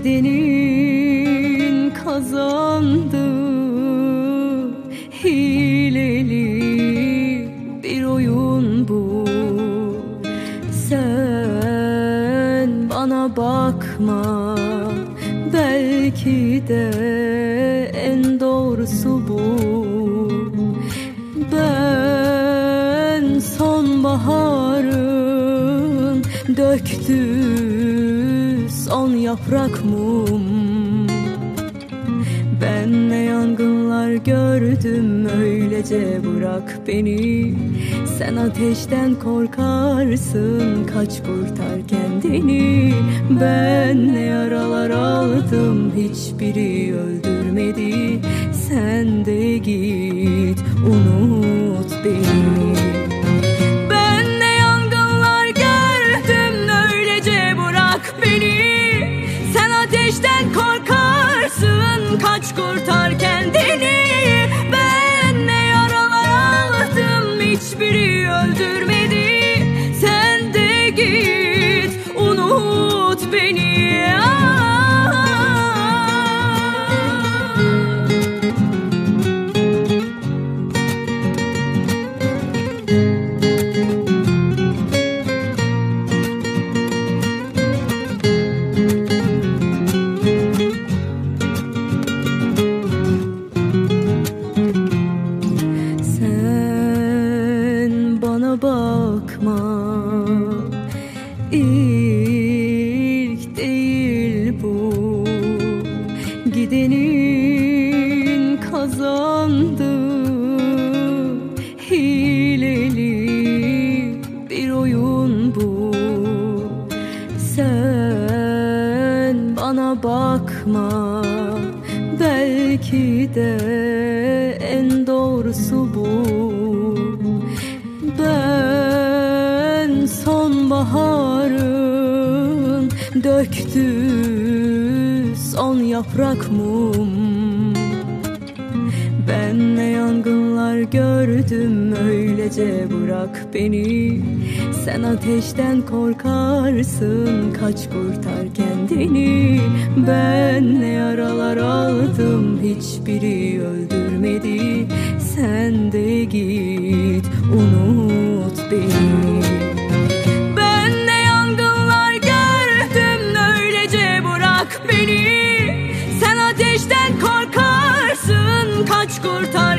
Gidenin kazandı, hileli bir oyun bu. Sen bana bakma, belki de en doğrusu bu. Ben sonbaharın döktü son yaprak mum. Ben ne yangınlar gördüm, öylece bırak beni. Sen ateşten korkarsın, kaç kurtar kendini. Ben ne yaralar aldım, hiçbiri öldürmedi. Sen de git, unut beni. Ben ne yangınlar gördüm, öylece bırak beni. Sen ateşten korkarsın, kaç kurtar kendini. Ben ne yaralar aldım, hiçbiri öldürmedi. Sen de git, unut beni. Bakma, ilk değil bu. Gidenin kazandı, hileli bir oyun bu. Sen bana bakma, belki de en doğrusu bu. Ben sonbaharın döktü son yaprak mum. Ben ne yangınlar gördüm, öylece bırak beni. Sen ateşten korkarsın, kaç kurtar kendini. Ben ne yaralar aldım, hiçbiri öldürmedi. Sen de git, unut beni. Ben ne yangınlar gördüm, öylece bırak beni. Sen ateşten korkarsın, kaç kurtar